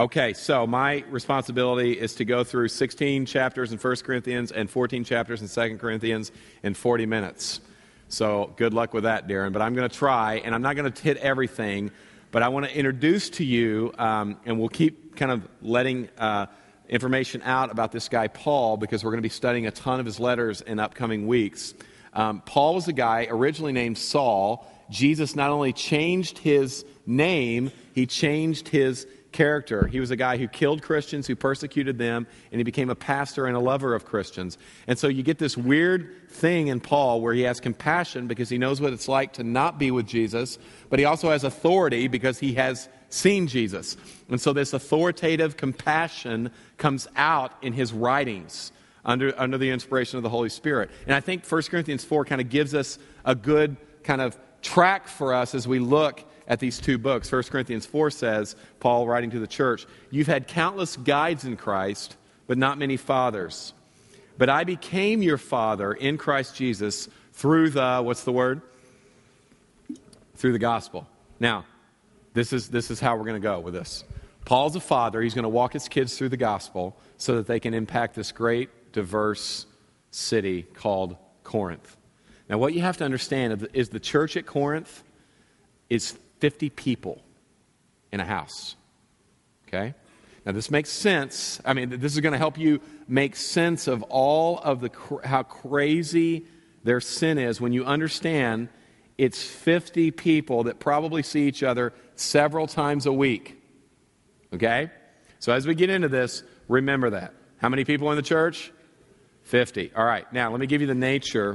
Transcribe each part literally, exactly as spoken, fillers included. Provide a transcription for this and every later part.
Okay, so my responsibility is to go through sixteen chapters in First Corinthians and fourteen chapters in Second Corinthians in forty minutes. So good luck with that, Darren. But I'm going to try, and I'm not going to hit everything, but I want to introduce to you, um, and we'll keep kind of letting uh, information out about this guy Paul, because we're going to be studying a ton of his letters in upcoming weeks. Um, Paul was a guy originally named Saul. Jesus not only changed his name, he changed his character. He was a guy who killed Christians, who persecuted them, and he became a pastor and a lover of Christians. And so you get this weird thing in Paul where he has compassion because he knows what it's like to not be with Jesus, but he also has authority because he has seen Jesus. And so this authoritative compassion comes out in his writings under, under the inspiration of the Holy Spirit. And I think First Corinthians four kind of gives us a good kind of track for us as we look at these two books. First Corinthians four says, Paul writing to the church, "You've had countless guides in Christ, but not many fathers. But I became your father in Christ Jesus through the," what's the word? Through the gospel. Now, this is, this is how we're going to go with this. Paul's a father. He's going to walk his kids through the gospel so that they can impact this great, diverse city called Corinth. Now, what you have to understand is the church at Corinth is fifty people in a house. Okay? Now, this makes sense. I mean, this is going to help you make sense of all of the how crazy their sin is when you understand it's fifty people that probably see each other several times a week. Okay? So as we get into this, remember that. How many people in the church? fifty. All right. Now, let me give you the nature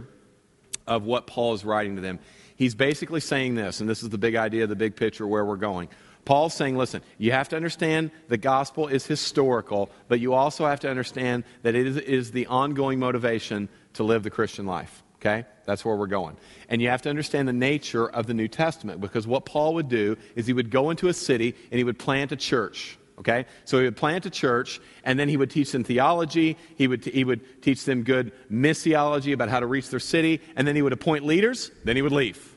of what Paul is writing to them. He's basically saying this, and this is the big idea, the big picture where we're going. Paul's saying, listen, you have to understand the gospel is historical, but you also have to understand that it is, is the ongoing motivation to live the Christian life. Okay? That's where we're going. And you have to understand the nature of the New Testament, because what Paul would do is he would go into a city and he would plant a church. Okay? So he would plant a church, and then he would teach them theology, he would, he would teach them good missiology about how to reach their city, and then he would appoint leaders, then he would leave.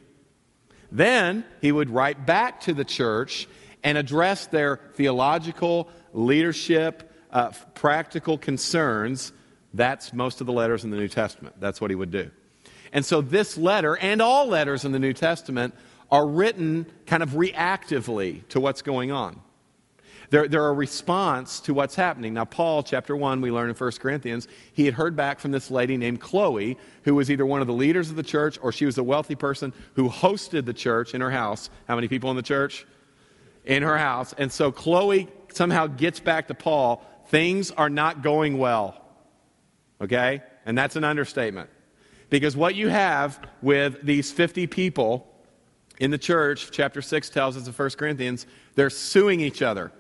Then he would write back to the church and address their theological, leadership, uh, practical concerns. That's most of the letters in the New Testament. That's what he would do. And so this letter, and all letters in the New Testament, are written kind of reactively to what's going on. They're, they're a response to what's happening. Now, Paul, chapter one, we learn in First Corinthians, he had heard back from this lady named Chloe, who was either one of the leaders of the church or she was a wealthy person who hosted the church in her house. How many people in the church? In her house. And so Chloe somehow gets back to Paul, things are not going well. Okay? And that's an understatement. Because what you have with these fifty people in the church, chapter six tells us in First Corinthians, they're suing each other.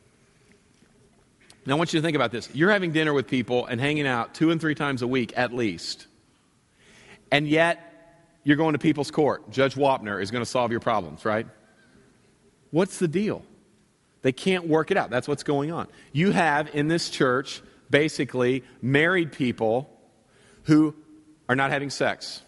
Now, I want you to think about this. You're having dinner with people and hanging out two and three times a week at least. And yet, you're going to people's court. Judge Wapner is going to solve your problems, right? What's the deal? They can't work it out. That's what's going on. You have in this church, basically, married people who are not having sex.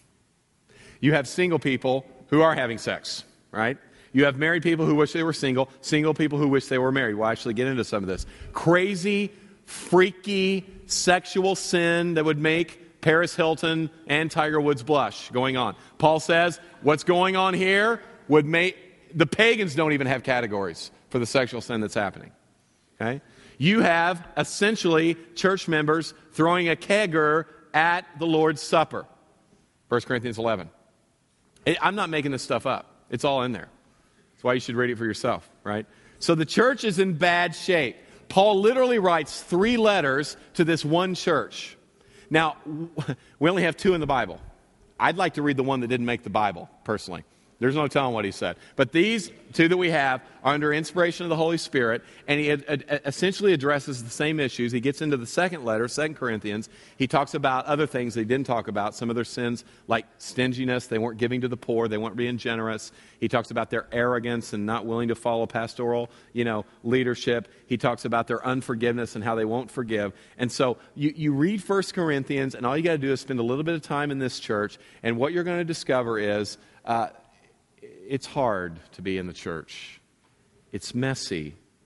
You have single people who are having sex, right? You have married people who wish they were single, single people who wish they were married. We'll actually get into some of this. Crazy, freaky, sexual sin that would make Paris Hilton and Tiger Woods blush going on. Paul says what's going on here would make, the pagans don't even have categories for the sexual sin that's happening. Okay? You have essentially church members throwing a kegger at the Lord's Supper. First Corinthians eleven. I'm not making this stuff up. It's all in there. That's why you should read it for yourself, right? So the church is in bad shape. Paul literally writes three letters to this one church. Now, we only have two in the Bible. I'd like to read the one that didn't make the Bible, personally. There's no telling what he said. But these two that we have are under inspiration of the Holy Spirit, and he ad- ad- essentially addresses the same issues. He gets into the second letter, Second Corinthians. He talks about other things they didn't talk about, some of their sins like stinginess. They weren't giving to the poor. They weren't being generous. He talks about their arrogance and not willing to follow pastoral, you know, leadership. He talks about their unforgiveness and how they won't forgive. And so you, you read First Corinthians, and all you got to do is spend a little bit of time in this church, and what you're going to discover is uh, it's hard to be in the church. It's messy.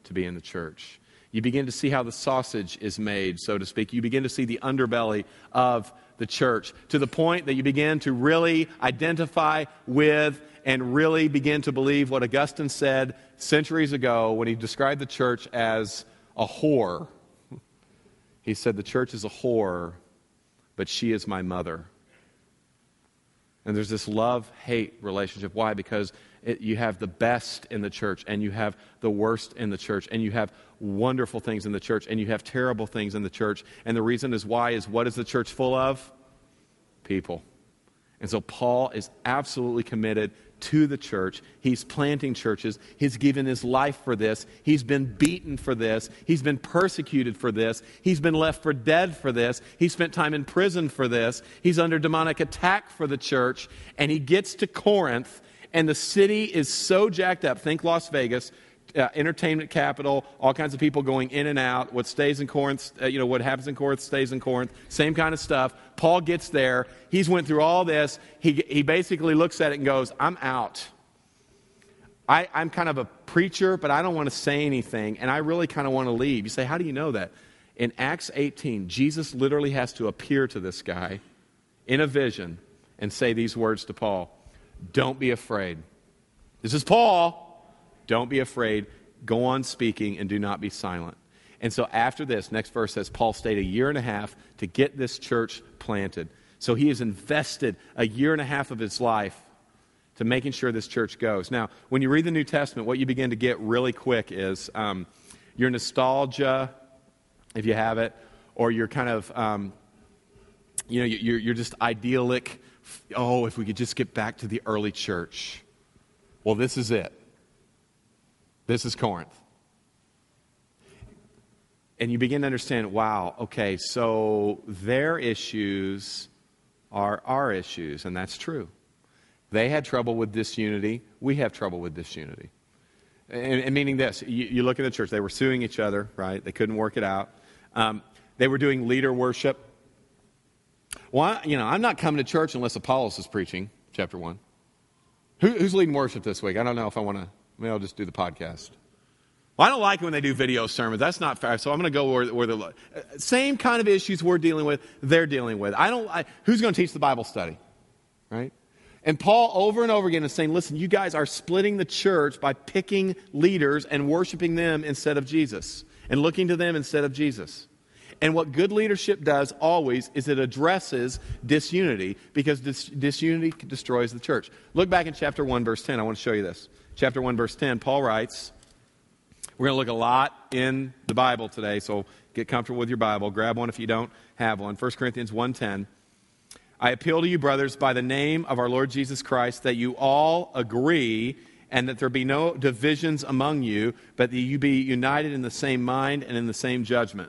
to be in the church. You begin to see how the sausage is made, so to speak. You begin to see the underbelly of the church to the point that you begin to really identify with and really begin to believe what Augustine said centuries ago when he described the church as a whore. He said, the church is a whore, but she is my mother. And there's this love-hate relationship. Why? Because it, you have the best in the church, and you have the worst in the church, and you have wonderful things in the church, and you have terrible things in the church. And the reason is why is what is the church full of? People. And so Paul is absolutely committed to the church. He's planting churches. He's given his life for this. He's been beaten for this. He's been persecuted for this. He's been left for dead for this. He spent time in prison for this. He's under demonic attack for the church. And he gets to Corinth, and the city is so jacked up. Think Las Vegas. Uh, entertainment capital, all kinds of people going in and out. What stays in Corinth, uh, you know, what happens in Corinth stays in Corinth. Same kind of stuff. Paul gets there. He's went through all this. He he basically looks at it and goes, I'm out. I, I'm kind of a preacher, but I don't want to say anything, and I really kind of want to leave. You say, how do you know that? In Acts eighteen, Jesus literally has to appear to this guy in a vision and say these words to Paul. Don't be afraid. This is Paul. Don't be afraid. Go on speaking and do not be silent. And so after this, next verse says, Paul stayed a year and a half to get this church planted. So he has invested a year and a half of his life to making sure this church goes. Now, when you read the New Testament, what you begin to get really quick is um, your nostalgia, if you have it, or you're kind of, um, you know, you're, you're just idyllic. Oh, if we could just get back to the early church. Well, this is it. This is Corinth. And you begin to understand, wow, okay, so their issues are our issues, and that's true. They had trouble with disunity. We have trouble with disunity. And, and meaning this, you, you look at the church, they were suing each other, right? They couldn't work it out. Um, they were doing leader worship. Well, I, you know, I'm not coming to church unless Apollos is preaching, chapter one. Who, who's leading worship this week? I don't know if I want to. Maybe I'll just do the podcast. Well, I don't like it when they do video sermons. That's not fair. So I'm going to go where, where the same kind of issues we're dealing with, they're dealing with. I don't. I, who's going to teach the Bible study, right? And Paul over and over again is saying, listen, you guys are splitting the church by picking leaders and worshiping them instead of Jesus and looking to them instead of Jesus. And what good leadership does always is it addresses disunity, because dis- disunity destroys the church. Look back in chapter one, verse ten. I want to show you this. Chapter one, verse ten, Paul writes, we're going to look a lot in the Bible today, so get comfortable with your Bible. Grab one if you don't have one. First Corinthians one ten. I appeal to you, brothers, by the name of our Lord Jesus Christ, that you all agree and that there be no divisions among you, but that you be united in the same mind and in the same judgment.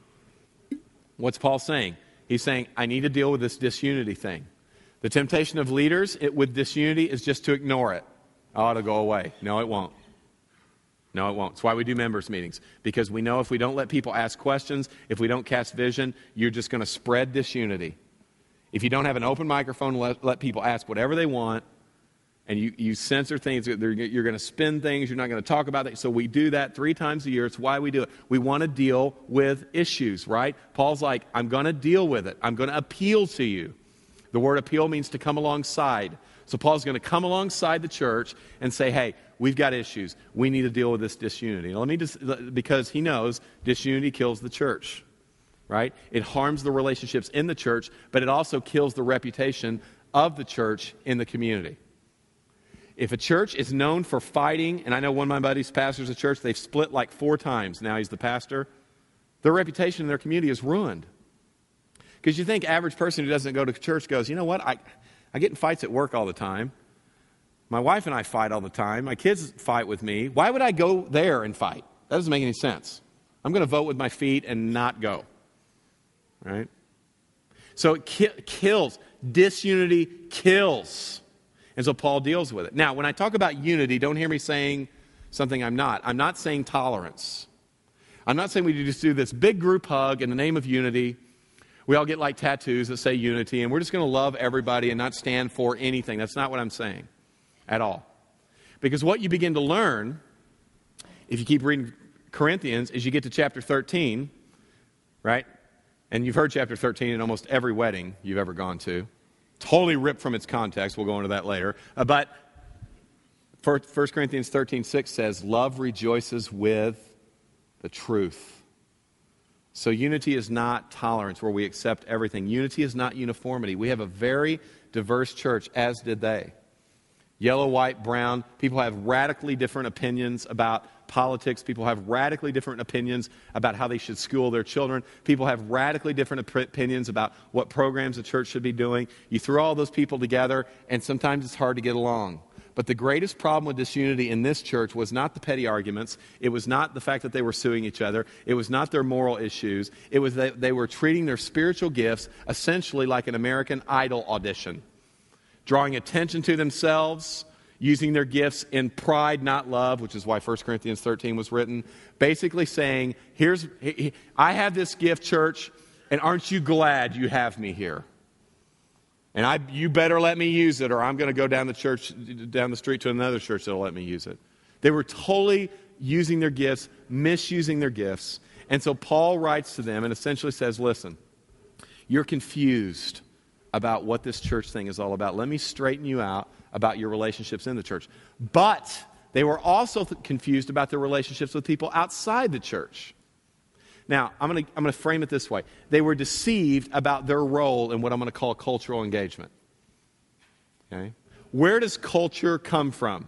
What's Paul saying? He's saying, I need to deal with this disunity thing. The temptation of leaders it, with disunity is just to ignore it. Oh, it'll go away. No, it won't. No, it won't. That's why we do members meetings. Because we know if we don't let people ask questions, if we don't cast vision, you're just going to spread disunity. If you don't have an open microphone, let, let people ask whatever they want, and you, you censor things, you're going to spin things, you're not going to talk about it. So we do that three times a year. It's why we do it. We want to deal with issues, right? Paul's like, I'm going to deal with it. I'm going to appeal to you. The word appeal means to come alongside. So Paul's going to come alongside the church and say, hey, we've got issues. We need to deal with this disunity. Now, let me just, because he knows disunity kills the church, right? It harms the relationships in the church, but it also kills the reputation of the church in the community. If a church is known for fighting, and I know one of my buddies pastors a church, they've split like four times. Now he's the pastor. Their reputation in their community is ruined. Because you think average person who doesn't go to church goes, you know what, I... I get in fights at work all the time. My wife and I fight all the time. My kids fight with me. Why would I go there and fight? That doesn't make any sense. I'm going to vote with my feet and not go. Right? So it ki- kills. Disunity kills. And so Paul deals with it. Now, when I talk about unity, don't hear me saying something I'm not. I'm not saying tolerance. I'm not saying we just do this big group hug in the name of unity. We all get like tattoos that say unity, and we're just going to love everybody and not stand for anything. That's not what I'm saying at all. Because what you begin to learn, if you keep reading Corinthians is you get to chapter thirteen, right? And you've heard chapter thirteen in almost every wedding you've ever gone to. Totally ripped from its context. We'll go into that later. Uh, but First Corinthians thirteen six says, love rejoices with the truth. So unity is not tolerance where we accept everything. Unity is not uniformity. We have a very diverse church, as did they. Yellow, white, brown. People have radically different opinions about politics. People have radically different opinions about how they should school their children. People have radically different op- opinions about what programs the church should be doing. You throw all those people together, and sometimes it's hard to get along. But the greatest problem with disunity in this church was not the petty arguments. It was not the fact that they were suing each other. It was not their moral issues. It was that they were treating their spiritual gifts essentially like an American Idol audition, drawing attention to themselves, using their gifts in pride, not love, which is why First Corinthians thirteen was written, basically saying, "Here's, I have this gift, church, and aren't you glad you have me here? And I, you better let me use it, or I'm going to go down the church, down the street to another church that'll let me use it." They were totally using their gifts, misusing their gifts. And so Paul writes to them and essentially says, listen, you're confused about what this church thing is all about. Let me straighten you out about your relationships in the church. But they were also th- confused about their relationships with people outside the church. Now, I'm going to I'm going to frame it this way. They were deceived about their role in what I'm going to call cultural engagement. Okay? Where does culture come from?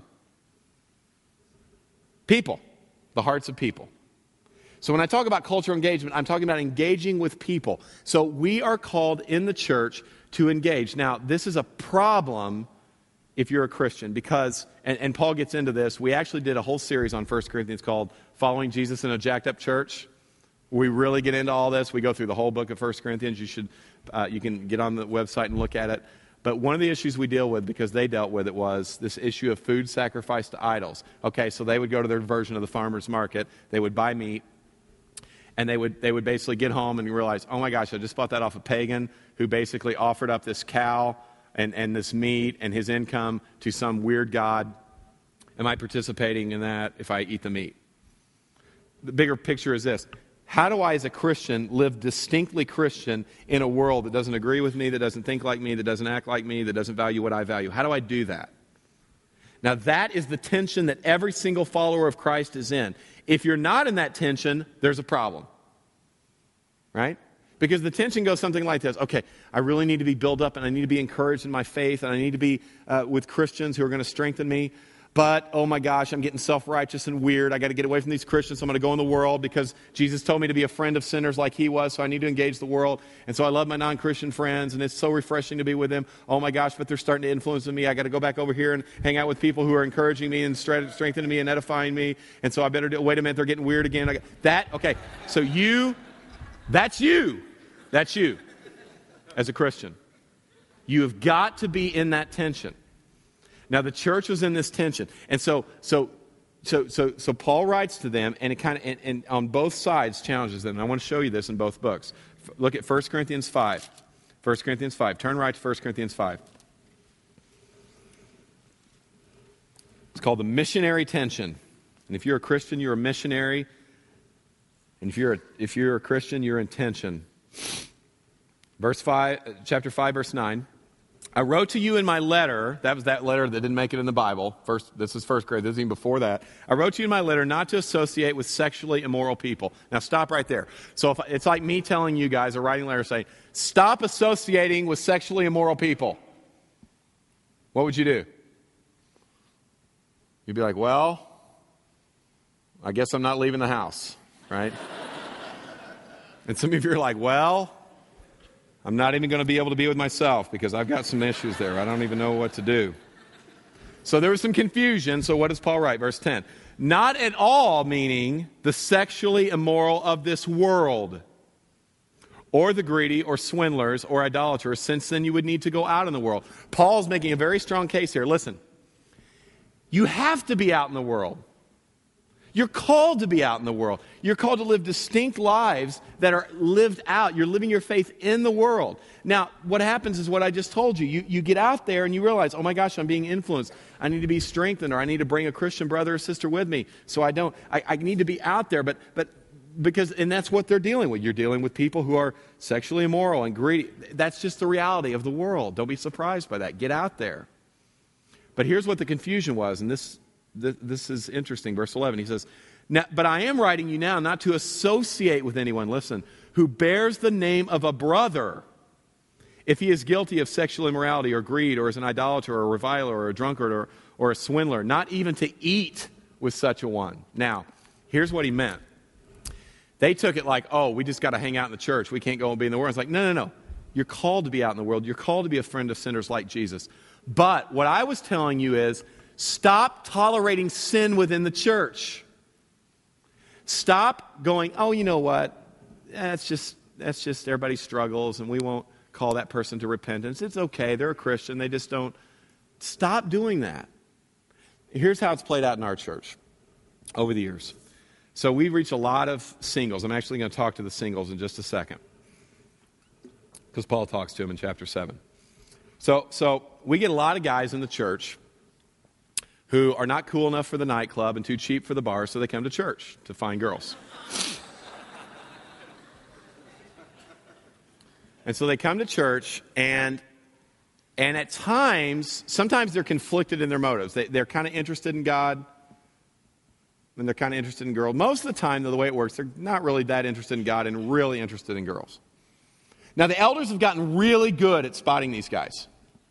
People. The hearts of people. So when I talk about cultural engagement, I'm talking about engaging with people. So we are called in the church to engage. Now, this is a problem if you're a Christian because, and, and Paul gets into this, we actually did a whole series on First Corinthians called Following Jesus in a Jacked Up Church. We really get into all this. We go through the whole book of First Corinthians. You should, uh, you can get on the website and look at it. But one of the issues we deal with, because they dealt with it, was this issue of food sacrificed to idols. Okay, so they would go to their version of the farmer's market. They would buy meat. And they would they would basically get home and realize, oh my gosh, I just bought that off a pagan who basically offered up this cow and, and this meat and his income to some weird god. Am I participating in that if I eat the meat? The bigger picture is this. How do I, as a Christian, live distinctly Christian in a world that doesn't agree with me, that doesn't think like me, that doesn't act like me, that doesn't value what I value? How do I do that? Now, that is the tension that every single follower of Christ is in. If you're not in that tension, there's a problem. Right? Because the tension goes something like this. Okay, I really need to be built up and I need to be encouraged in my faith and I need to be uh, with Christians who are going to strengthen me. But, oh my gosh, I'm getting self-righteous and weird. I got to get away from these Christians. So I'm going to go in the world because Jesus told me to be a friend of sinners like he was. So I need to engage the world. And so I love my non-Christian friends and it's so refreshing to be with them. Oh my gosh, but they're starting to influence me. I got to go back over here and hang out with people who are encouraging me and strengthening me and edifying me. And so I better do, wait a minute, they're getting weird again. I got, that, okay, so you, that's you. That's you as a Christian. You have got to be in that tension. Now, the church was in this tension. And so so, so, so, so Paul writes to them, and it kind of, and, and on both sides challenges them. And I want to show you this in both books. F- look at First Corinthians five. First Corinthians five. Turn right to First Corinthians five. It's called the missionary tension. And if you're a Christian, you're a missionary. And if you're a, if you're a Christian, you're in tension. Verse five, chapter five, verse nine. I wrote to you in my letter, that was that letter that didn't make it in the Bible. First, this is first grade, this is even before that. I wrote to you in my letter not to associate with sexually immoral people. Now stop right there. So if, it's like me telling you guys, or writing a letter saying, stop associating with sexually immoral people. What would you do? You'd be like, well, I guess I'm not leaving the house, right? And some of you are like, well, I'm not even going to be able to be with myself because I've got some issues there. I don't even know what to do. So there was some confusion. So what does Paul write? Verse ten. Not at all meaning the sexually immoral of this world, or the greedy, or swindlers, or idolaters, since then you would need to go out in the world. Paul's making a very strong case here. Listen, you have to be out in the world. You're called to be out in the world. You're called to live distinct lives that are lived out. You're living your faith in the world. Now, what happens is what I just told you. You, you get out there and you realize, oh my gosh, I'm being influenced. I need to be strengthened, or I need to bring a Christian brother or sister with me. So I don't, I, I need to be out there. But, but because, and that's what they're dealing with. You're dealing with people who are sexually immoral and greedy. That's just the reality of the world. Don't be surprised by that. Get out there. But here's what the confusion was, and this This is interesting. Verse eleven, he says, now, but I am writing you now not to associate with anyone, listen, who bears the name of a brother, if he is guilty of sexual immorality or greed, or is an idolater or a reviler or a drunkard or, or a swindler, not even to eat with such a one. Now, here's what he meant. They took it like, oh, we just got to hang out in the church. We can't go and be in the world. It's like, no, no, no. You're called to be out in the world. You're called to be a friend of sinners like Jesus. But what I was telling you is, stop tolerating sin within the church. Stop going, oh, you know what? That's just that's just everybody struggles, and we won't call that person to repentance. It's okay. They're a Christian. They just don't. Stop doing that. Here's how it's played out in our church over the years. So we reach a lot of singles. I'm actually going to talk to the singles in just a second, because Paul talks to them in chapter seven. So, so we get a lot of guys in the church who are not cool enough for the nightclub and too cheap for the bar, so they come to church to find girls. And so they come to church, and and at times, sometimes they're conflicted in their motives. They, they're kind of interested in God, and they're kind of interested in girls. Most of the time, though, the way it works, they're not really that interested in God and really interested in girls. Now, the elders have gotten really good at spotting these guys.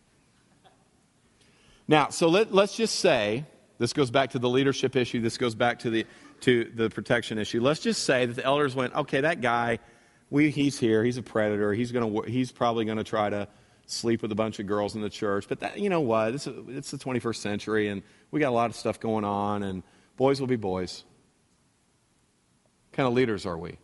Now, so let, let's just say, this goes back to the leadership issue, this goes back to the to the protection issue. Let's just say that the elders went, okay, that guy, we, he's here, he's a predator, he's gonna, he's probably going to try to sleep with a bunch of girls in the church, but that, you know what, it's, a, it's the twenty-first century, and we got a lot of stuff going on, and boys will be boys. What kind of leaders are we?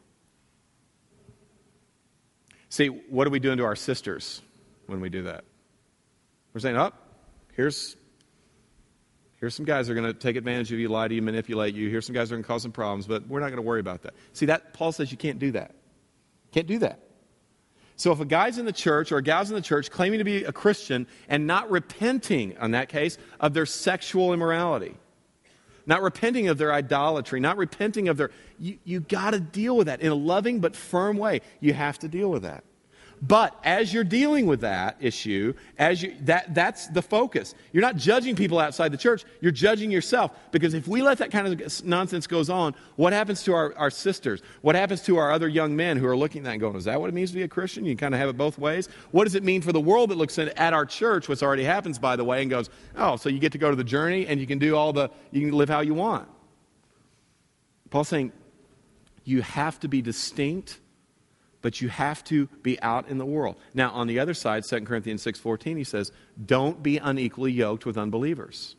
See, what are we doing to our sisters when we do that? We're saying, oh, here's, here's some guys that are going to take advantage of you, lie to you, manipulate you. Here's some guys that are going to cause some problems, but we're not going to worry about that. See, that Paul says you can't do that. Can't do that. So if a guy's in the church or a gal's in the church claiming to be a Christian and not repenting, in that case, of their sexual immorality, not repenting of their idolatry, not repenting of their... You, you got to deal with that in a loving but firm way. You have to deal with that. But as you're dealing with that issue, as you that that's the focus. You're not judging people outside the church. You're judging yourself. Because if we let that kind of nonsense goes on, what happens to our, our sisters? What happens to our other young men who are looking at that and going, is that what it means to be a Christian? You kind of have it both ways. What does it mean for the world that looks at our church, which already happens, by the way, and goes, oh, so you get to go to the journey and you can do all the, you can live how you want. Paul's saying, you have to be distinct, but you have to be out in the world. Now, on the other side, Second Corinthians six fourteen, he says, don't be unequally yoked with unbelievers.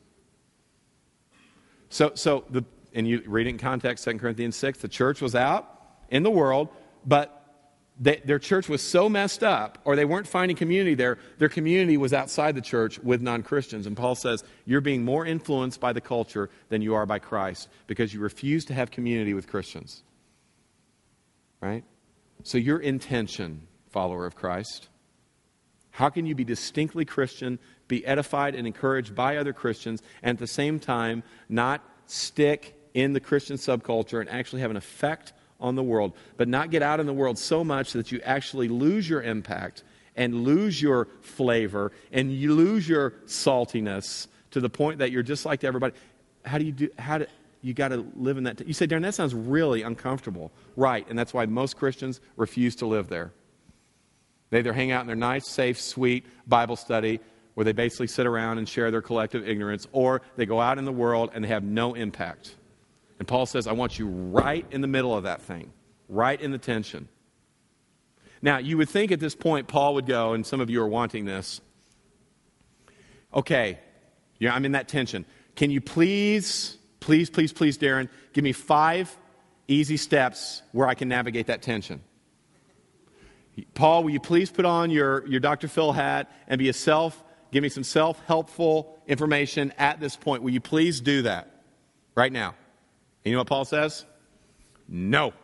So, so the, and you read it in context, Second Corinthians six, the church was out in the world, but they, their church was so messed up, or they weren't finding community there, their community was outside the church with non-Christians. And Paul says, you're being more influenced by the culture than you are by Christ, because you refuse to have community with Christians. Right? So your intention, follower of Christ, how can you be distinctly Christian, be edified and encouraged by other Christians, and at the same time not stick in the Christian subculture and actually have an effect on the world, but not get out in the world so much that you actually lose your impact and lose your flavor and you lose your saltiness to the point that you're just like everybody? How do you do, how do, you got to live in that. T- you say, Darren, that sounds really uncomfortable. Right, and that's why most Christians refuse to live there. They either hang out in their nice, safe, sweet Bible study where they basically sit around and share their collective ignorance, or they go out in the world and they have no impact. And Paul says, I want you right in the middle of that thing, right in the tension. Now, you would think at this point Paul would go, and some of you are wanting this, okay, yeah, I'm in that tension. Can you please... Please, please, please, Darren, give me five easy steps where I can navigate that tension. Paul, will you please put on your, your Doctor Phil hat and be a self, give me some self-helpful information at this point. Will you please do that right now? And you know what Paul says? No.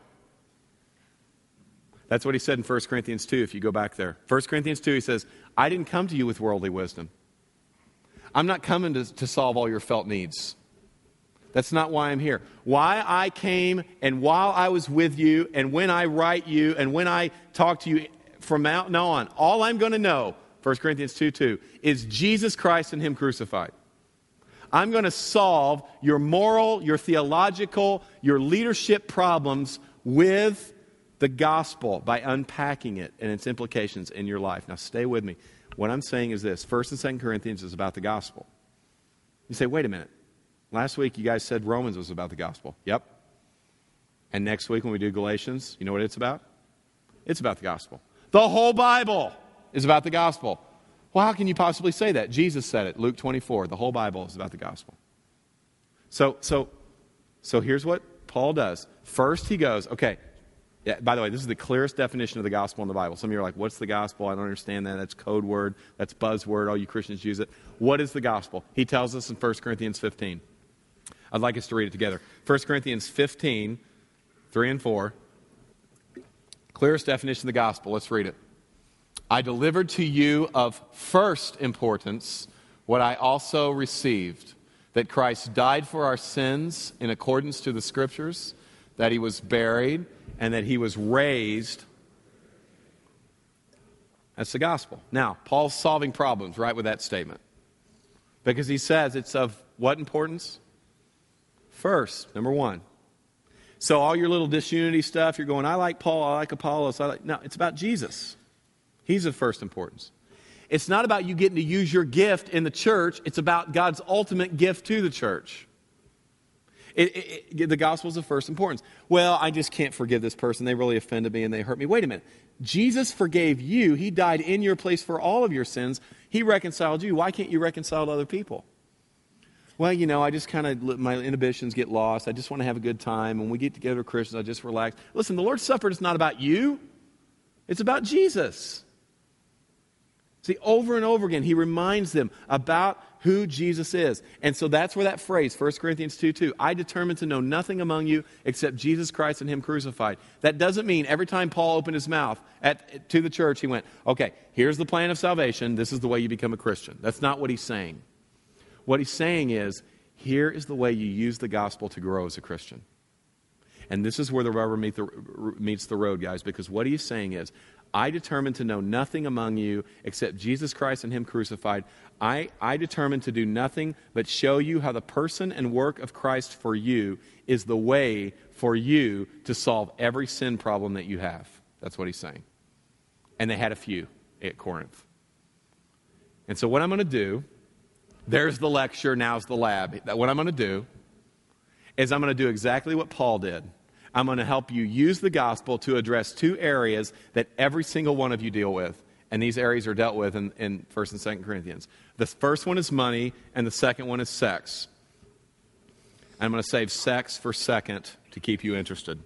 That's what he said in First Corinthians two, if you go back there. First Corinthians two, he says, I didn't come to you with worldly wisdom. I'm not coming to, to solve all your felt needs. That's not why I'm here. Why I came and while I was with you and when I write you and when I talk to you from now on, all I'm going to know, First Corinthians two two, is Jesus Christ and Him crucified. I'm going to solve your moral, your theological, your leadership problems with the gospel by unpacking it and its implications in your life. Now stay with me. What I'm saying is this. First and Second Corinthians is about the gospel. You say, wait a minute. Last week you guys said Romans was about the gospel. Yep. And next week when we do Galatians, you know what it's about? It's about the gospel. The whole Bible is about the gospel. Well, how can you possibly say that? Jesus said it, Luke twenty-four. The whole Bible is about the gospel. So, so, so here's what Paul does. First he goes, okay, yeah, by the way, this is the clearest definition of the gospel in the Bible. Some of you are like, what's the gospel? I don't understand that. That's code word. That's buzzword. All you Christians use it. What is the gospel? He tells us in First Corinthians fifteen. I'd like us to read it together. First Corinthians fifteen, three and four. Clearest definition of the gospel. Let's read it. I delivered to you of first importance what I also received, that Christ died for our sins in accordance to the Scriptures, that He was buried, and that He was raised. That's the gospel. Now, Paul's solving problems right with that statement. Because he says it's of what importance? First, number one. So all your little disunity stuff, you're going, I like Paul, I like Apollos. I like... No, it's about Jesus. He's of first importance. It's not about you getting to use your gift in the church. It's about God's ultimate gift to the church. It, it, it, the gospel is of first importance. Well, I just can't forgive this person. They really offended me and they hurt me. Wait a minute. Jesus forgave you. He died in your place for all of your sins. He reconciled you. Why can't you reconcile to other people? Well, you know, I just kind of, my inhibitions get lost. I just want to have a good time. When we get together Christians, I just relax. Listen, the Lord's Supper is not about you. It's about Jesus. See, over and over again, he reminds them about who Jesus is. And so that's where that phrase, First Corinthians two two, I determined to know nothing among you except Jesus Christ and Him crucified. That doesn't mean every time Paul opened his mouth at, to the church, he went, okay, here's the plan of salvation. This is the way you become a Christian. That's not what he's saying. What he's saying is, here is the way you use the gospel to grow as a Christian. And this is where the rubber meet the, meets the road, guys, because what he's saying is, I determined to know nothing among you except Jesus Christ and Him crucified. I, I determined to do nothing but show you how the person and work of Christ for you is the way for you to solve every sin problem that you have. That's what he's saying. And they had a few at Corinth. And so what I'm going to do, there's the lecture, now's the lab. What I'm going to do is I'm going to do exactly what Paul did. I'm going to help you use the gospel to address two areas that every single one of you deal with. And these areas are dealt with in, in First and Second Corinthians. The first one is money, and the second one is sex. I'm going to save sex for second to keep you interested.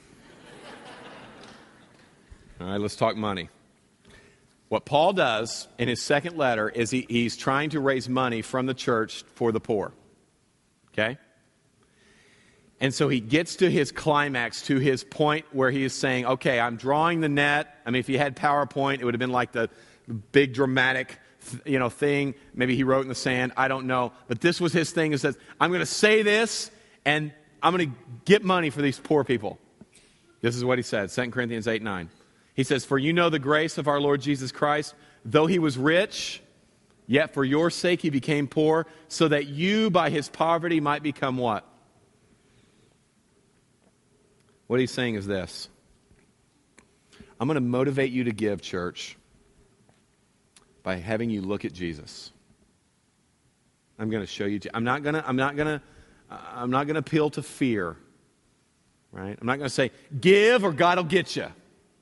All right, let's talk money. What Paul does in his second letter is he, he's trying to raise money from the church for the poor. Okay? And so he gets to his climax, to his point where he is saying, okay, I'm drawing the net. I mean, if he had PowerPoint, it would have been like the big dramatic, you know, thing. Maybe he wrote in the sand. I don't know. But this was his thing. He says, I'm going to say this, and I'm going to get money for these poor people. This is what he said, Second Corinthians eight nine. He says, for you know the grace of our Lord Jesus Christ, though He was rich, yet for your sake He became poor, so that you by His poverty might become what? What he's saying is this. I'm going to motivate you to give, church, by having you look at Jesus. I'm going to show you. I'm not going to. I'm not going to. I'm not going to appeal to fear. Right? I'm not going to say give or God will get you.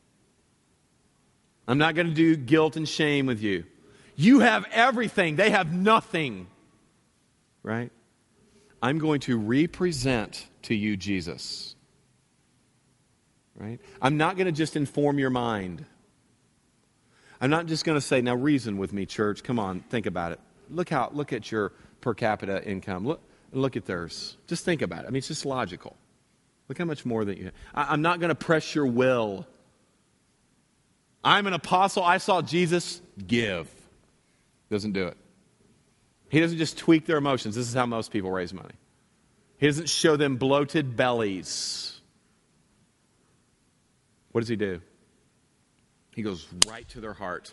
I'm not going to do guilt and shame with you. You have everything. They have nothing. Right? I'm going to represent to you Jesus. Right? I'm not going to just inform your mind. I'm not just going to say, now reason with me, church. Come on, think about it. Look how look at your per capita income. Look, and look at theirs. Just think about it. I mean, it's just logical. Look how much more that you have. I, I'm not going to press your will. I'm an apostle. I saw Jesus give. Doesn't do it. He doesn't just tweak their emotions. This is how most people raise money. He doesn't show them bloated bellies. What does he do? He goes right to their heart,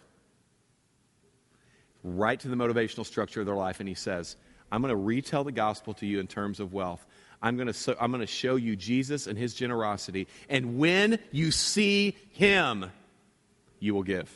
right to the motivational structure of their life, and he says, I'm going to retell the gospel to you in terms of wealth. I'm going to so, I'm going to show you Jesus and his generosity, and when you see him, you will give.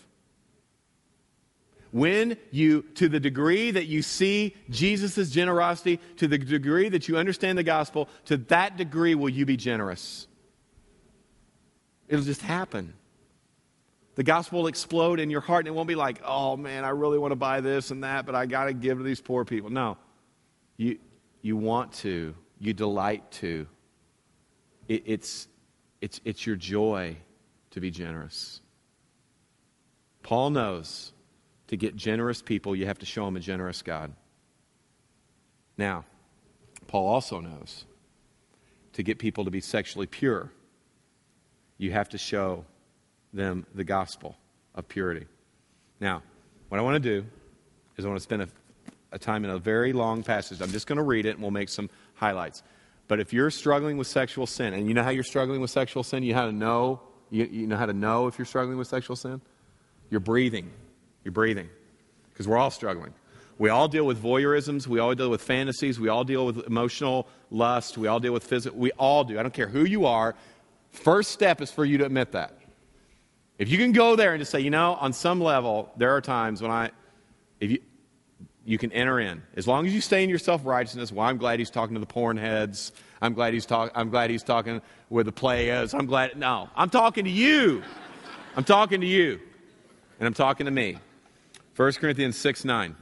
When you, to the degree that you see Jesus' generosity, to the degree that you understand the gospel, to that degree will you be generous. It'll just happen. The gospel will explode in your heart, and it won't be like, oh man, I really want to buy this and that, but I got to give to these poor people. No. You, you want to. You delight to. It, it's, it's, it's your joy to be generous. Paul knows to get generous people, you have to show them a generous God. Now, Paul also knows to get people to be sexually pure, you have to show them the gospel of purity. Now, what I want to do is I want to spend a, a time in a very long passage. I'm just going to read it and we'll make some highlights. But if you're struggling with sexual sin, and you know how you're struggling with sexual sin, you know how to know, you, you know how to know if you're struggling with sexual sin? You're breathing. You're breathing. Because we're all struggling. We all deal with voyeurisms. We all deal with fantasies. We all deal with emotional lust. We all deal with physical. We all do. I don't care who you are. First step is for you to admit that. If you can go there and just say, you know, on some level, there are times when I, if you, you can enter in. As long as you stay in your self-righteousness, well, I'm glad he's talking to the porn heads. I'm glad he's talking, I'm glad he's talking with the players. I'm glad, no, I'm talking to you. I'm talking to you. And I'm talking to me. First Corinthians six nine.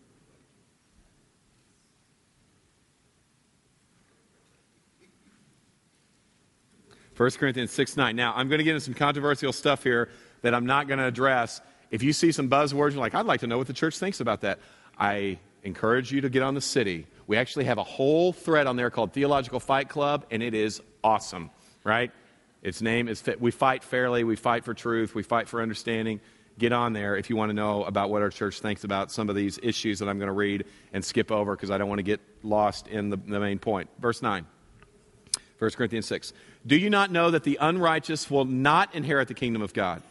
First Corinthians six nine. Now, I'm going to get into some controversial stuff here that I'm not going to address. If you see some buzzwords, you're like, I'd like to know what the church thinks about that. I encourage you to get on the City. We actually have a whole thread on there called Theological Fight Club, and it is awesome, right? Its name is, We Fight Fairly, we fight for truth, we fight for understanding. Get on there if you want to know about what our church thinks about some of these issues that I'm going to read and skip over because I don't want to get lost in the, the main point. Verse nine. First Corinthians six. Do you not know that the unrighteous will not inherit the kingdom of God?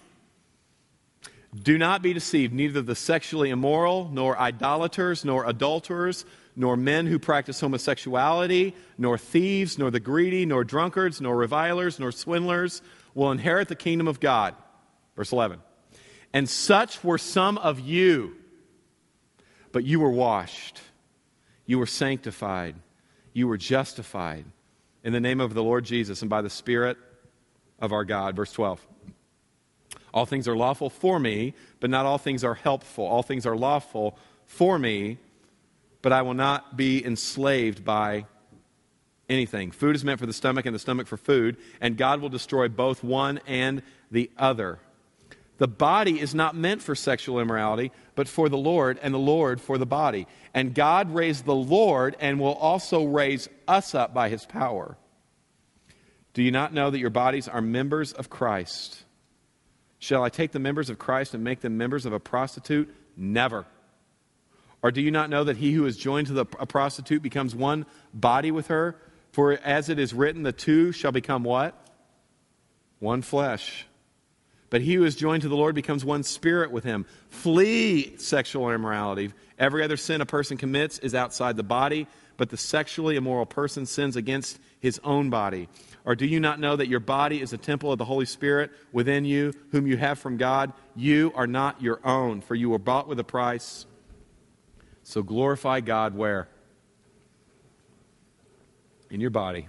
Do not be deceived. Neither the sexually immoral, nor idolaters, nor adulterers, nor men who practice homosexuality, nor thieves, nor the greedy, nor drunkards, nor revilers, nor swindlers will inherit the kingdom of God. Verse eleven. And such were some of you, but you were washed, you were sanctified, you were justified in the name of the Lord Jesus and by the Spirit of our God. Verse twelve. All things are lawful for me, but not all things are helpful. All things are lawful for me, but I will not be enslaved by anything. Food is meant for the stomach and the stomach for food, and God will destroy both one and the other. The body is not meant for sexual immorality, but for the Lord, and the Lord for the body. And God raised the Lord and will also raise us up by his power. Do you not know that your bodies are members of Christ? Shall I take the members of Christ and make them members of a prostitute? Never. Or do you not know that he who is joined to the, a prostitute becomes one body with her? For as it is written, the two shall become what? One flesh. But he who is joined to the Lord becomes one spirit with him. Flee sexual immorality. Every other sin a person commits is outside the body, but the sexually immoral person sins against his own body. Or do you not know that your body is a temple of the Holy Spirit within you, whom you have from God? You are not your own, for you were bought with a price. So glorify God where? In your body.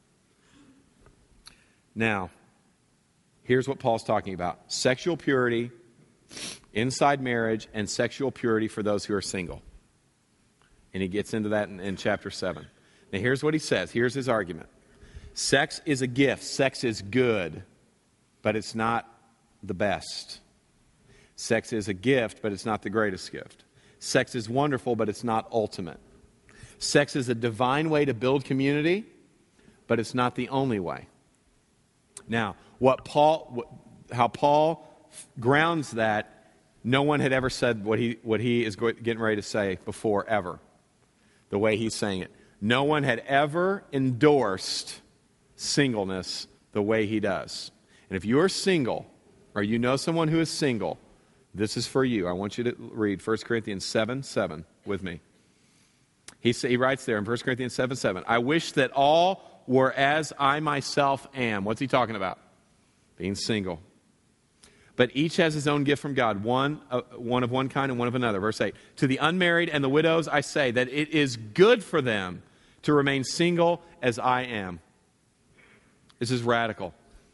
Now, here's what Paul's talking about. Sexual purity inside marriage and sexual purity for those who are single. And he gets into that in, in chapter seven. Now here's what he says. Here's his argument. Sex is a gift. Sex is good, but it's not the best. Sex is a gift, but it's not the greatest gift. Sex is wonderful, but it's not ultimate. Sex is a divine way to build community, but it's not the only way. Now, what Paul, how Paul grounds that, no one had ever said what he, what he is getting ready to say before, ever. The way he's saying it. No one had ever endorsed singleness the way he does. And if you're single, or you know someone who is single, this is for you. I want you to read First Corinthians seven seven with me. He, he writes there in First Corinthians seven seven, I wish that all were as I myself am. What's he talking about? Being single. But each has his own gift from God, one, uh, one of one kind and one of another. Verse eight, to the unmarried and the widows I say that it is good for them to remain single as I am. This is radical.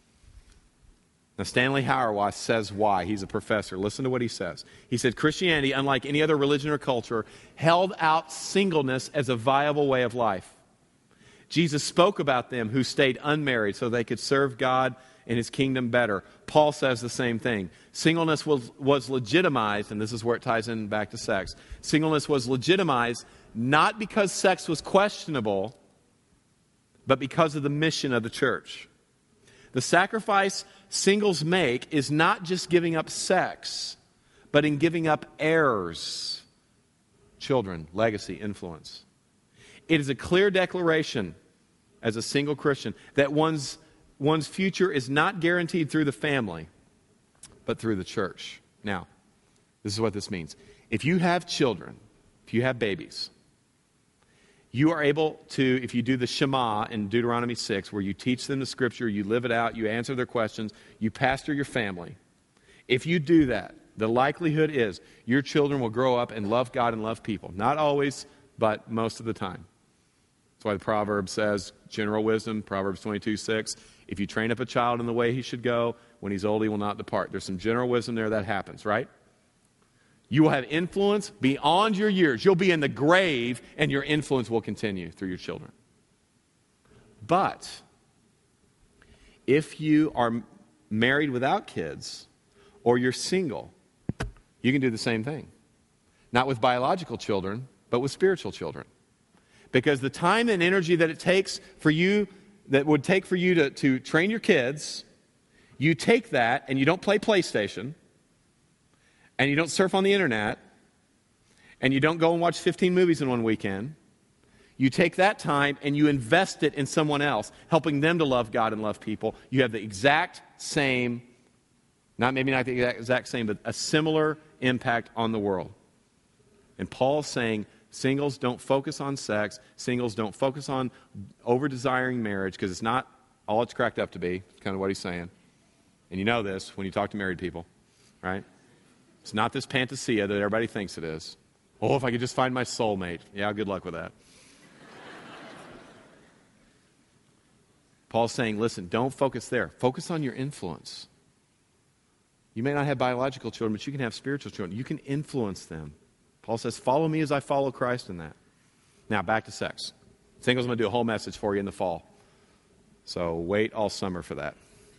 Now, Stanley Hauerwas says why. He's a professor. Listen to what he says. He said, Christianity, unlike any other religion or culture, held out singleness as a viable way of life. Jesus spoke about them who stayed unmarried so they could serve God and His kingdom better. Paul says the same thing. Singleness was, was legitimized, and this is where it ties in back to sex. Singleness was legitimized not because sex was questionable, but because of the mission of the church. The sacrifice singles make is not just giving up sex, but in giving up heirs, children, legacy, influence. It is a clear declaration as a single Christian that one's, one's future is not guaranteed through the family, but through the church. Now, this is what this means. If you have children, if you have babies, you are able to, if you do the Shema in Deuteronomy six, where you teach them the Scripture, you live it out, you answer their questions, you pastor your family. If you do that, the likelihood is your children will grow up and love God and love people. Not always, but most of the time. That's why the proverb says, general wisdom, Proverbs twenty-two six, if you train up a child in the way he should go, when he's old he will not depart. There's some general wisdom there that happens, right? You will have influence beyond your years. You'll be in the grave, and your influence will continue through your children. But if you are married without kids, or you're single, you can do the same thing. Not with biological children, but with spiritual children. Because the time and energy that it takes for you, that would take for you to, to train your kids, you take that and you don't play PlayStation, and you don't surf on the internet, and you don't go and watch fifteen movies in one weekend. You take that time and you invest it in someone else, helping them to love God and love people. You have the exact same, not maybe not the exact, exact same, but a similar impact on the world. And Paul's saying, singles don't focus on sex. Singles don't focus on over-desiring marriage, because it's not all it's cracked up to be. It's kind of what he's saying. And you know this when you talk to married people, right? It's not this panacea that everybody thinks it is. Oh, if I could just find my soulmate. Yeah, good luck with that. Paul's saying, listen, don't focus there. Focus on your influence. You may not have biological children, but you can have spiritual children. You can influence them. Paul says, follow me as I follow Christ in that. Now, back to sex. Singles, I'm going to do a whole message for you in the fall. So wait all summer for that.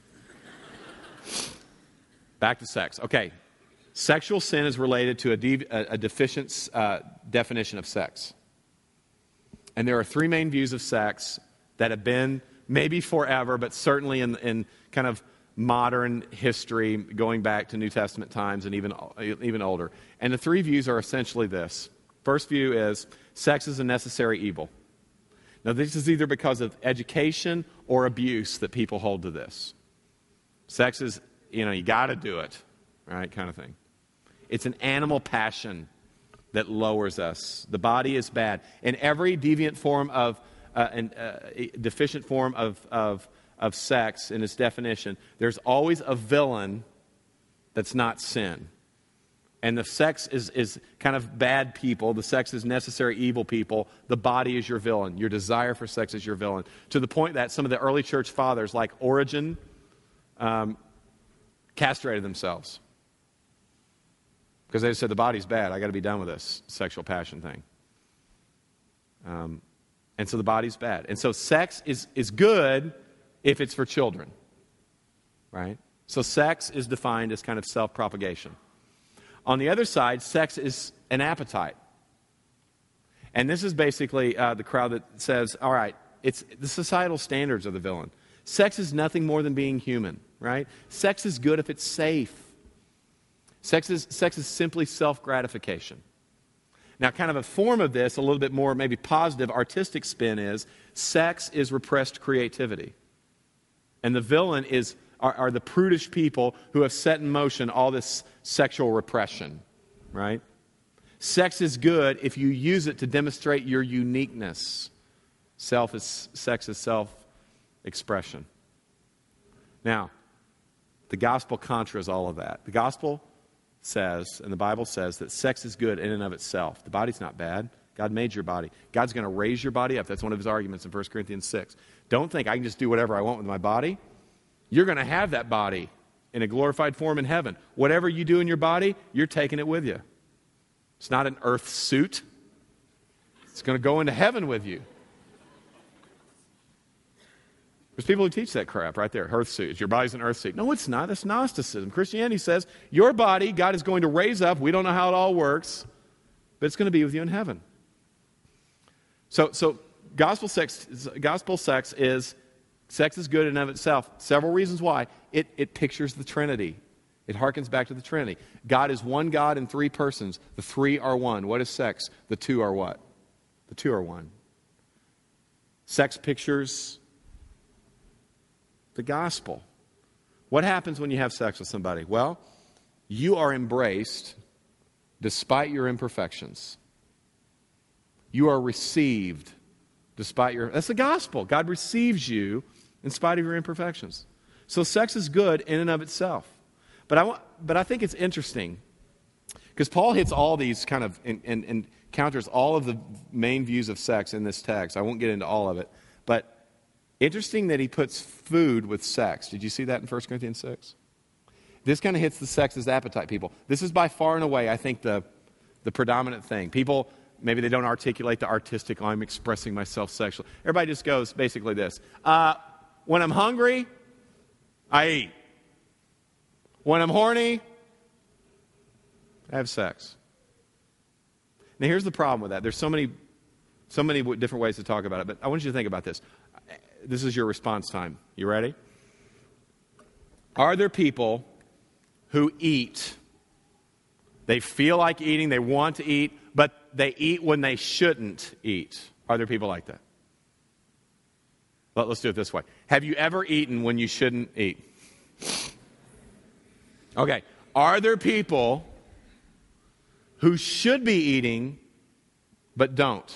Back to sex. Okay. Sexual sin is related to a, de- a deficient uh, definition of sex. And there are three main views of sex that have been, maybe forever, but certainly in, in kind of modern history, going back to New Testament times and even, even older. And the three views are essentially this. First view is sex is a necessary evil. Now, this is either because of education or abuse that people hold to this. Sex is, you know, you got to do it, right, kind of thing. It's an animal passion that lowers us. The body is bad. In every deviant form of, uh, an, uh, deficient form of, of, of sex, in its definition, there's always a villain that's not sin. And the sex is, is kind of bad people. The sex is necessary evil people. The body is your villain. Your desire for sex is your villain. To the point that some of the early church fathers, like Origen, um, castrated themselves. Because they said, the body's bad. I got to be done with this sexual passion thing. Um, and so the body's bad. And so sex is, is good if it's for children. Right? So sex is defined as kind of self-propagation. On the other side, sex is an appetite. And this is basically uh, the crowd that says, all right, it's the societal standards of the villain. Sex is nothing more than being human, right? Sex is good if it's safe. Sex is, sex is simply self-gratification. Now, kind of a form of this, a little bit more maybe positive, artistic spin is, sex is repressed creativity. And the villain is are, are the prudish people who have set in motion all this sexual repression, right? Sex is good if you use it to demonstrate your uniqueness. Self is, sex is self-expression. Now, the gospel contras all of that. The gospel says, and the Bible says, that sex is good in and of itself. The body's not bad. God made your body. God's going to raise your body up. That's one of his arguments in First Corinthians six. Don't think I can just do whatever I want with my body. You're going to have that body in a glorified form in heaven. Whatever you do in your body, you're taking it with you. It's not an earth suit. It's going to go into heaven with you. There's people who teach that crap right there. Earth suit. Your body's an earth suit. No, it's not. That's Gnosticism. Christianity says your body, God is going to raise up. We don't know how it all works, but it's going to be with you in heaven. So, so gospel sex, gospel sex is, sex is good in and of itself. Several reasons why. It, it pictures the Trinity. It harkens back to the Trinity. God is one God in three persons. The three are one. What is sex? The two are what? The two are one. Sex pictures the gospel. What happens when you have sex with somebody? Well, you are embraced despite your imperfections. You are received despite your... That's the gospel. God receives you in spite of your imperfections. So sex is good in and of itself. But I, want, but I think it's interesting because Paul hits all these kind of and, and, and counters all of the main views of sex in this text. I won't get into all of it. But interesting that he puts food with sex. Did you see that in First Corinthians six? This kind of hits the sex as appetite people. This is by far and away, I think, the, the predominant thing. People, maybe they don't articulate the artistic, oh, I'm expressing myself sexually. Everybody just goes basically this. Uh, when I'm hungry, I eat. When I'm horny, I have sex. Now here's the problem with that. There's so many, so many different ways to talk about it, but I want you to think about this. This is your response time. You ready? Are there people who eat? They feel like eating, they want to eat, but they eat when they shouldn't eat. Are there people like that? Well, let's do it this way. Have you ever eaten when you shouldn't eat? Okay, are there people who should be eating but don't?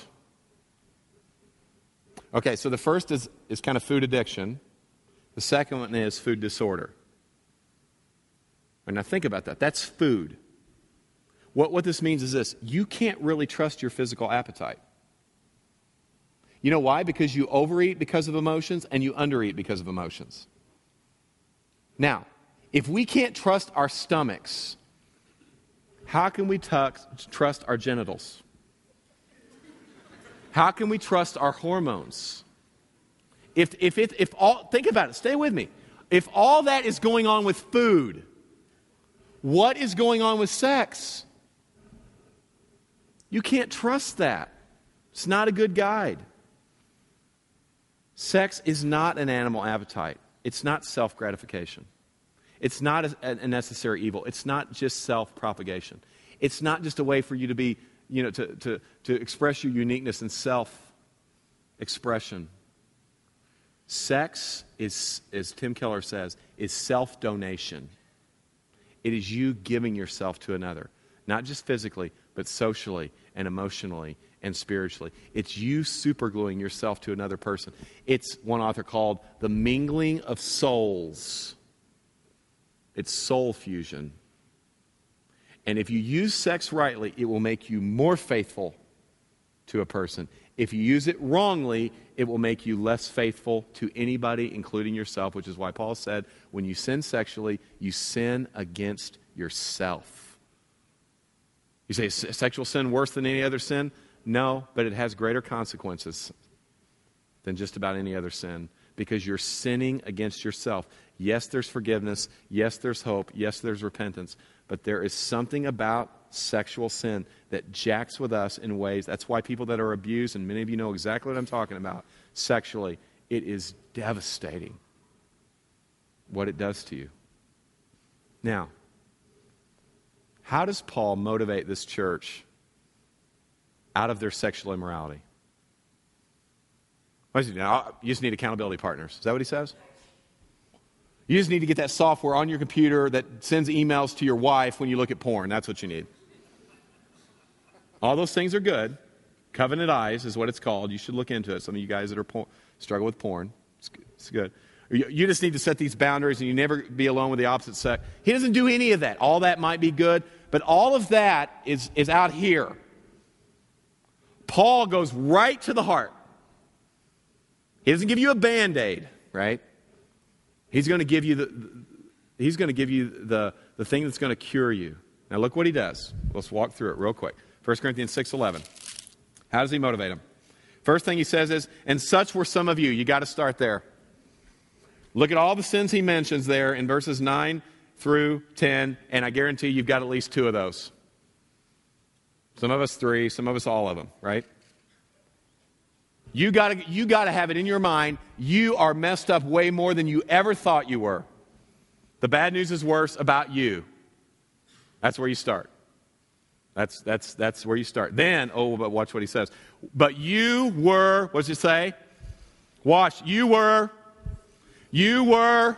Okay, so the first is, is kind of food addiction. The second one is food disorder. And now think about that. That's food. What, what this means is this. You can't really trust your physical appetite. You know why? Because you overeat because of emotions and you undereat because of emotions. Now, if we can't trust our stomachs, how can we tuck, trust our genitals? How can we trust our hormones? If, if, if, if all, think about it, stay with me. If all that is going on with food, what is going on with sex? You can't trust that. It's not a good guide. Sex is not an animal appetite. It's not self-gratification. It's not a, a necessary evil. It's not just self-propagation. It's not just a way for you to be, you know, to, to, to express your uniqueness and self-expression. Sex is, as Tim Keller says, is self-donation. It is you giving yourself to another, not just physically, but socially and emotionally and spiritually. It's you supergluing yourself to another person. It's, one author called, the mingling of souls. It's soul fusion. And if you use sex rightly, it will make you more faithful to a person. If you use it wrongly, it will make you less faithful to anybody, including yourself, which is why Paul said, when you sin sexually, you sin against yourself. You say, is sexual sin worse than any other sin? No, but it has greater consequences than just about any other sin, because you're sinning against yourself. Yes, there's forgiveness. Yes, there's hope. Yes, there's repentance. But there is something about sexual sin that jacks with us in ways. That's why people that are abused, and many of you know exactly what I'm talking about, sexually, it is devastating what it does to you. Now, how does Paul motivate this church out of their sexual immorality? What does he do? You just need accountability partners. Is that what he says? You just need to get that software on your computer that sends emails to your wife when you look at porn. That's what you need. All those things are good. Covenant eyes is what it's called. You should look into it. Some of you guys that are por- struggle with porn, it's, it's good. You, you just need to set these boundaries and you never be alone with the opposite sex. He doesn't do any of that. All that might be good, but all of that is, is out here. Paul goes right to the heart. He doesn't give you a Band-Aid, right? He's going to give you the, he's going to give you the, the thing that's going to cure you. Now look what he does. Let's walk through it real quick. First Corinthians six eleven. How does he motivate them? First thing he says is, and such were some of you. You got to start there. Look at all the sins he mentions there in verses nine through ten, and I guarantee you've got at least two of those. Some of us three, some of us all of them, right? You got to you got to have it in your mind, you are messed up way more than you ever thought you were. The bad news is worse about you. That's where you start. That's that's that's where you start. Then, oh, but watch what he says. But you were, what does it say? Watch, you were, you were.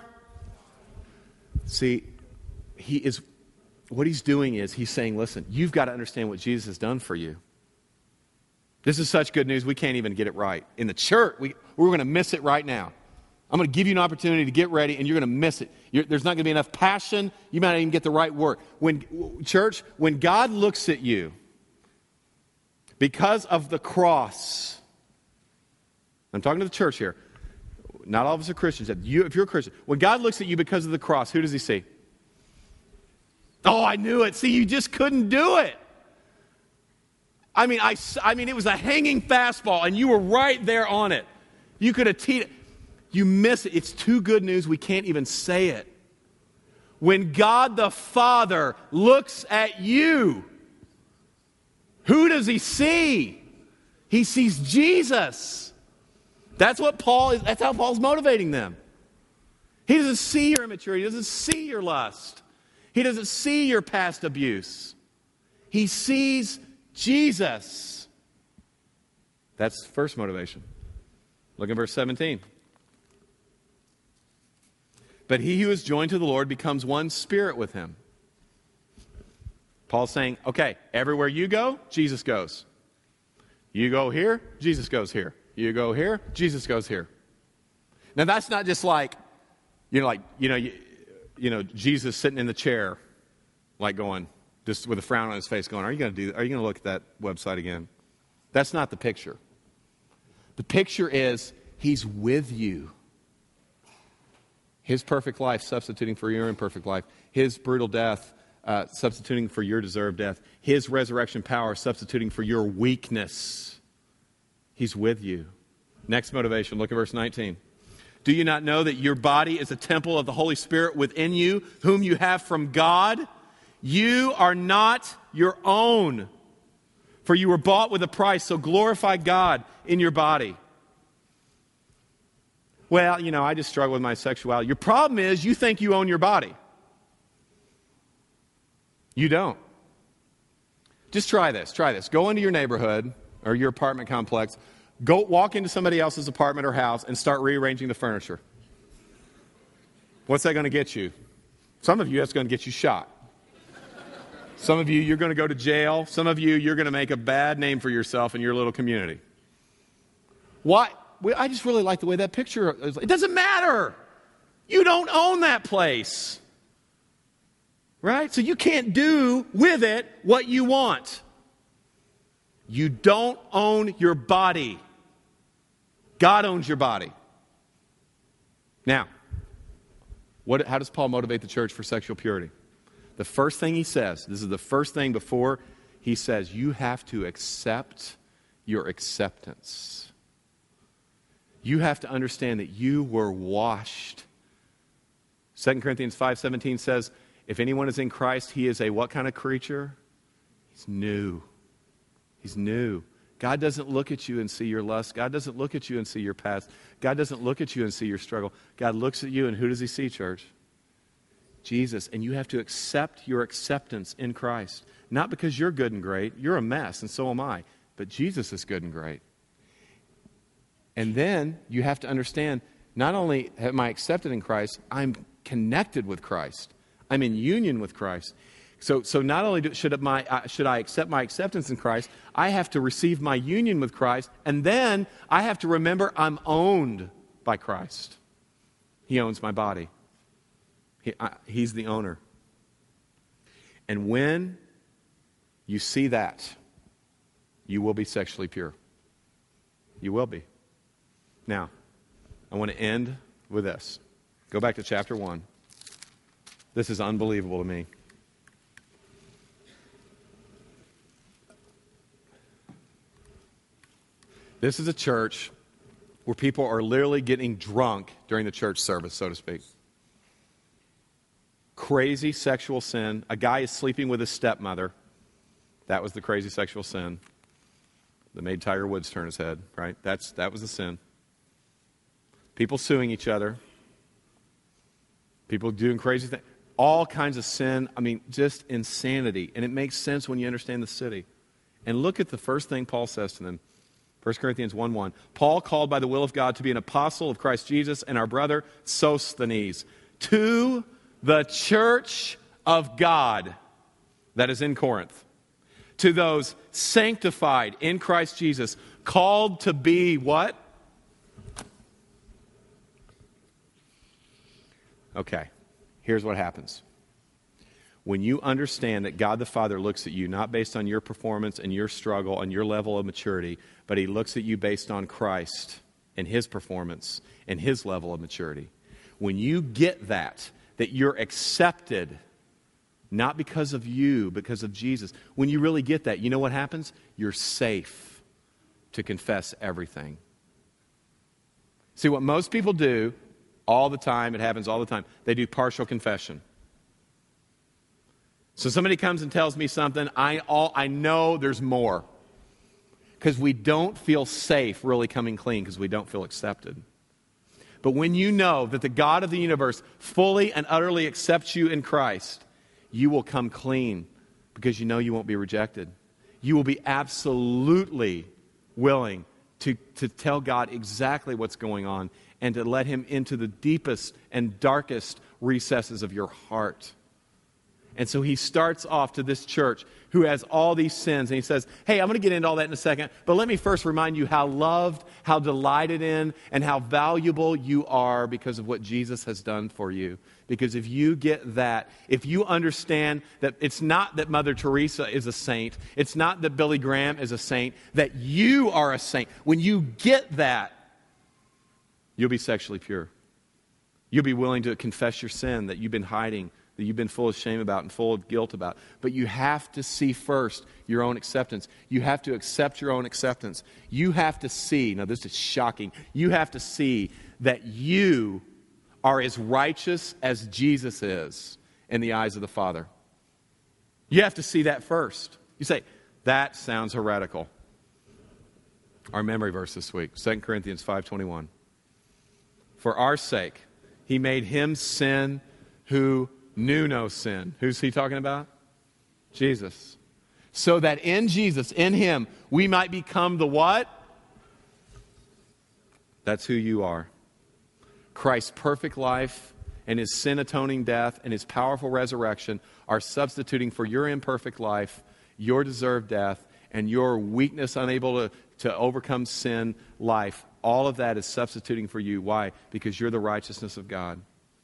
See, he is, what he's doing is he's saying, listen, you've got to understand what Jesus has done for you. This is such good news, we can't even get it right. In the church, we, we're going to miss it right now. I'm going to give you an opportunity to get ready, and you're going to miss it. You're, there's not going to be enough passion. You might not even get the right word. When, church, when God looks at you, because of the cross, I'm talking to the church here. Not all of us are Christians. You, if you're a Christian, when God looks at you because of the cross, who does he see? Oh, I knew it. See, you just couldn't do it. I mean, I, I mean, it was a hanging fastball, and you were right there on it. You could have teed it. You miss it. It's too good news, we can't even say it. When God the Father looks at you, who does he see? He sees Jesus. That's what Paul is, that's how Paul's motivating them. He doesn't see your immaturity. He doesn't see your lust. He doesn't see your past abuse. He sees Jesus. That's the first motivation. Look at verse seventeen. But he who is joined to the Lord becomes one spirit with him. Paul's saying, okay, everywhere you go, Jesus goes. You go here, Jesus goes here. You go here, Jesus goes here. Now that's not just like, you know, like, you know, you, you know, Jesus sitting in the chair, like going, just with a frown on his face going, are you going to do, are you going to look at that website again? That's not the picture. The picture is he's with you. His perfect life substituting for your imperfect life. His brutal death uh, substituting for your deserved death. His resurrection power substituting for your weakness. He's with you. Next motivation, look at verse nineteen. Do you not know that your body is a temple of the Holy Spirit within you, whom you have from God? You are not your own, for you were bought with a price, so glorify God in your body. Well, you know, I just struggle with my sexuality. Your problem is you think you own your body. You don't. Just try this. Try this. Go into your neighborhood or your apartment complex. Go walk into somebody else's apartment or house and start rearranging the furniture. What's that going to get you? Some of you, that's going to get you shot. Some of you, you're going to go to jail. Some of you, you're going to make a bad name for yourself in your little community. Why? I just really like the way that picture is. It doesn't matter. You don't own that place. Right? So you can't do with it what you want. You don't own your body. God owns your body. Now, what, how does Paul motivate the church for sexual purity? The first thing he says, this is the first thing before he says, you have to accept your acceptance. You have to understand that you were washed Second Corinthians five seventeen says, if anyone is in Christ, he is a what kind of creature? He's new. He's new. God doesn't look at you and see your lust. God doesn't look at you and see your past. God doesn't look at you and see your struggle. God looks at you, and who does he see, church? Jesus. And you have to accept your acceptance in Christ. Not because you're good and great. You're a mess, and so am I. But Jesus is good and great. And then you have to understand, not only am I accepted in Christ, I'm connected with Christ. I'm in union with Christ. So, so not only do, should, my, uh, should I accept my acceptance in Christ, I have to receive my union with Christ, and then I have to remember I'm owned by Christ. He owns my body. He, I, he's the owner. And when you see that, you will be sexually pure. You will be. Now, I want to end with this. Go back to chapter one. This is unbelievable to me. This is a church where people are literally getting drunk during the church service, so to speak. Crazy sexual sin. A guy is sleeping with his stepmother. That was the crazy sexual sin that made Tiger Woods turn his head, right? That's, that was the sin. People suing each other. People doing crazy things. All kinds of sin. I mean, just insanity. And it makes sense when you understand the city. And look at the first thing Paul says to them. First Corinthians one one. Paul, called by the will of God to be an apostle of Christ Jesus, and our brother Sosthenes, to the church of God that is in Corinth. To those sanctified in Christ Jesus, called to be what? Okay, here's what happens. When you understand that God the Father looks at you not based on your performance and your struggle and your level of maturity, but he looks at you based on Christ and his performance and his level of maturity. When you get that, that you're accepted, not because of you, because of Jesus. When you really get that, you know what happens? You're safe to confess everything. See, what most people do all the time, it happens all the time, they do partial confession. So somebody comes and tells me something, I, all, I know there's more. Because we don't feel safe really coming clean because we don't feel accepted. But when you know that the God of the universe fully and utterly accepts you in Christ, you will come clean because you know you won't be rejected. You will be absolutely willing to, to tell God exactly what's going on and to let him into the deepest and darkest recesses of your heart. And so he starts off to this church who has all these sins. And he says, hey, I'm going to get into all that in a second. But let me first remind you how loved, how delighted in, and how valuable you are because of what Jesus has done for you. Because if you get that, if you understand that it's not that Mother Teresa is a saint, it's not that Billy Graham is a saint, that you are a saint. When you get that, you'll be sexually pure. You'll be willing to confess your sin that you've been hiding, that you've been full of shame about and full of guilt about. But you have to see first your own acceptance. You have to accept your own acceptance. You have to see, now this is shocking, you have to see that you are as righteous as Jesus is in the eyes of the Father. You have to see that first. You say, that sounds heretical. Our memory verse this week, Second Corinthians five twenty-one. For our sake, he made him sin who knew no sin. Who's he talking about? Jesus. So that in Jesus, in him, we might become the what? That's who you are. Christ's perfect life and his sin-atoning death and his powerful resurrection are substituting for your imperfect life, your deserved death, and your weakness, unable to, to overcome sin life. All of that is substituting for you. Why? Because you're the righteousness of God.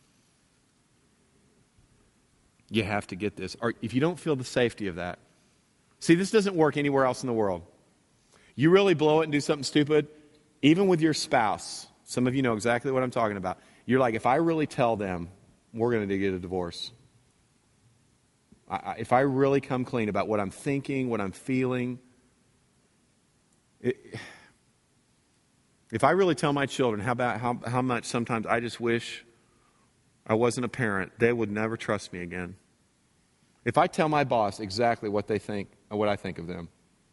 You have to get this. Or if you don't feel the safety of that. See, this doesn't work anywhere else in the world. You really blow it and do something stupid, even with your spouse. Some of you know exactly what I'm talking about. You're like, if I really tell them, we're going to get a divorce. I, I, if I really come clean about what I'm thinking, what I'm feeling. It, if I really tell my children how, about, how, how much sometimes I just wish I wasn't a parent, they would never trust me again. If I tell my boss exactly what they think, or what I think of them,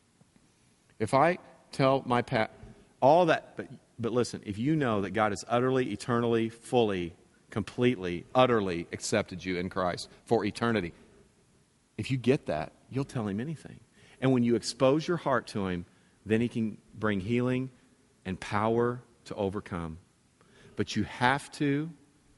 if I tell my pat, all that, but, but listen, if you know that God has utterly, eternally, fully, completely, utterly accepted you in Christ for eternity, if you get that, you'll tell him anything. And when you expose your heart to him, then he can bring healing and power to overcome. But you have to,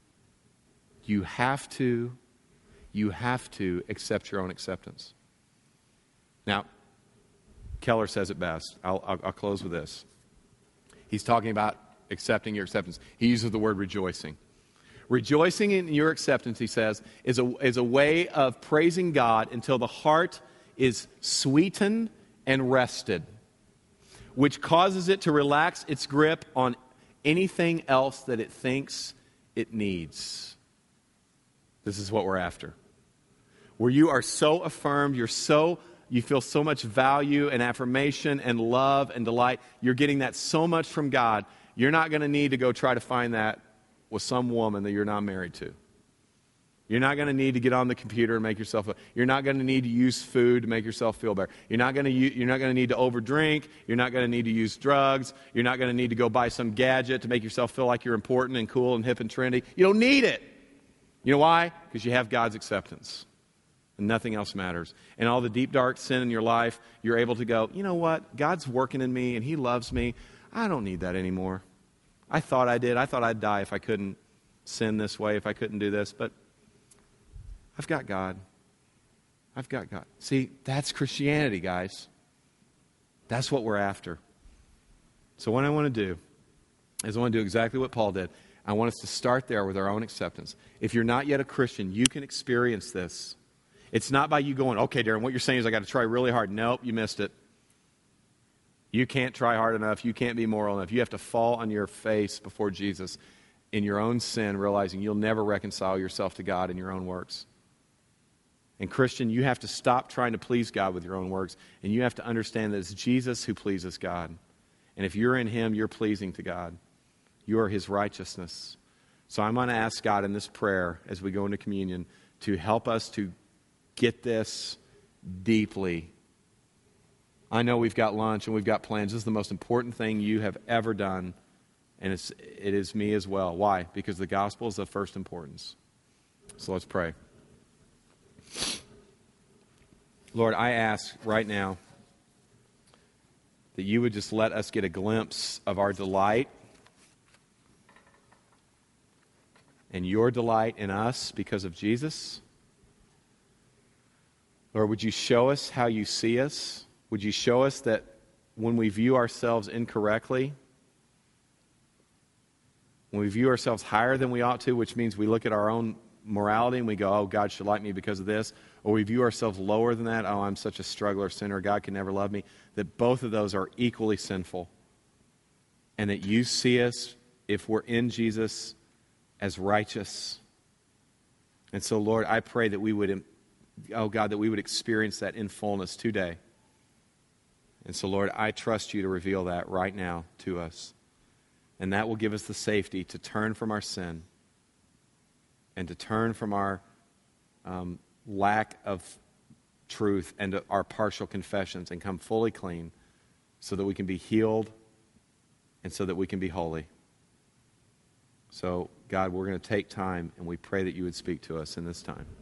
you have to, you have to accept your own acceptance. Now, Keller says it best. I'll, I'll, I'll close with this. He's talking about accepting your acceptance. He uses the word rejoicing. Rejoicing in your acceptance, he says, is a, is a way of praising God until the heart is sweetened and rested, which causes it to relax its grip on anything else that it thinks it needs. This is what we're after. Where you are so affirmed, you're so, you feel so much value and affirmation and love and delight. You're getting that so much from God. You're not going to need to go try to find that with some woman that you're not married to. You're not going to need to get on the computer and make yourself. You're not going to need to use food to make yourself feel better. You're not going to. You're not going to need to overdrink. You're not going to need to use drugs. You're not going to need to go buy some gadget to make yourself feel like you're important and cool and hip and trendy. You don't need it. You know why? Because you have God's acceptance, and nothing else matters. And all the deep dark sin in your life, you're able to go, you know what? God's working in me, and He loves me. I don't need that anymore. I thought I did. I thought I'd die if I couldn't sin this way, if I couldn't do this, but I've got God. I've got God. See, that's Christianity, guys. That's what we're after. So what I want to do is I want to do exactly what Paul did. I want us to start there with our own acceptance. If you're not yet a Christian, you can experience this. It's not by you going, okay, Darren, what you're saying is I got to try really hard. Nope, you missed it. You can't try hard enough. You can't be moral enough. You have to fall on your face before Jesus in your own sin, realizing you'll never reconcile yourself to God in your own works. And Christian, you have to stop trying to please God with your own works, and you have to understand that it's Jesus who pleases God. And if you're in Him, you're pleasing to God. You are His righteousness. So I'm going to ask God in this prayer as we go into communion to help us to get this deeply. I know we've got lunch and we've got plans. This is the most important thing you have ever done, and it's, it is me as well. Why? Because the gospel is of first importance. So let's pray. Lord, I ask right now that you would just let us get a glimpse of our delight and your delight in us because of Jesus. Lord, would you show us how you see us? Would you show us that when we view ourselves incorrectly, when we view ourselves higher than we ought to, which means we look at our own morality and we go, oh, God should like me because of this, or we view ourselves lower than that, oh, I'm such a struggler, sinner, God can never love me, that both of those are equally sinful, and that you see us, if we're in Jesus, as righteous. And so, Lord, I pray that we would, oh God, that we would experience that in fullness today. And so, Lord, I trust you to reveal that right now to us. And that will give us the safety to turn from our sin and to turn from our um, lack of truth and to our partial confessions and come fully clean so that we can be healed and so that we can be holy. So, God, we're going to take time and we pray that you would speak to us in this time.